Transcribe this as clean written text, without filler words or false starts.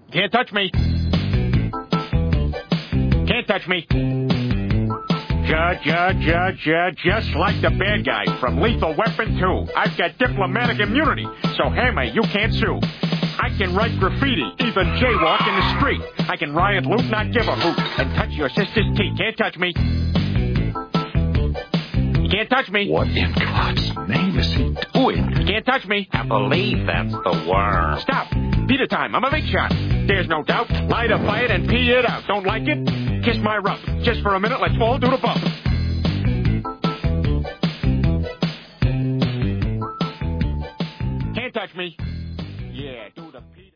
Can't touch me. Can't touch me. Just like the bad guy from Lethal Weapon 2. I've got diplomatic immunity, so Hammer, you can't sue. I can write graffiti, even jaywalk in the street. I can riot, loot, not give a hoot, and touch your sister's teeth. Can't touch me. You can't touch me. What in God's name is he doing? You can't touch me. I believe that's the word. Stop. Peter time. I'm a big shot. There's no doubt. Light a fire and pee it out. Don't like it? Kiss my rump. Just for a minute, let's all do the bump. Can't touch me. Yeah.